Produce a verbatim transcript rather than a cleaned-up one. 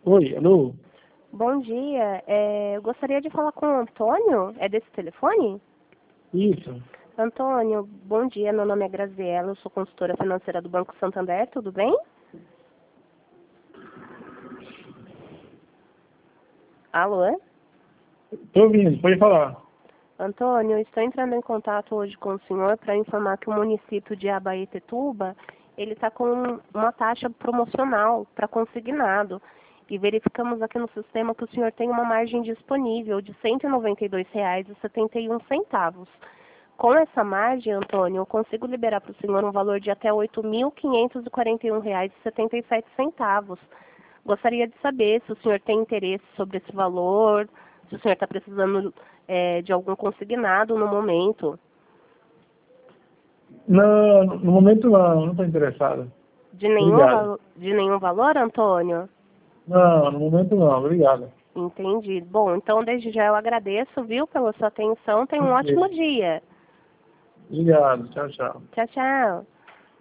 Oi, alô? Bom dia. É, eu gostaria de falar com o Antônio. É desse telefone? Isso. Antônio, bom dia. Meu nome é Graziela. Eu sou consultora financeira do Banco Santander. Tudo bem? Alô? Tô ouvindo, pode falar. Antônio, eu estou entrando em contato hoje com o senhor para informar que o município de Abaetetuba ele está com uma taxa promocional para consignado. E verificamos aqui no sistema que o senhor tem uma margem disponível de cento e noventa e dois reais e setenta e um centavos. Com essa margem, Antônio, eu consigo liberar para o senhor um valor de até oito mil quinhentos e quarenta e um reais e setenta e sete centavos. Gostaria de saber se o senhor tem interesse sobre esse valor, se o senhor está precisando é, de algum consignado no momento. Não, no momento não, não estou interessado. De nenhum, Obrigado. valo- de nenhum valor, Antônio? Não, no momento não, obrigado. Entendi. Bom, então desde já eu agradeço, viu, pela sua atenção. Tenha um ótimo Ok. dia. Obrigado, tchau, tchau. Tchau, tchau.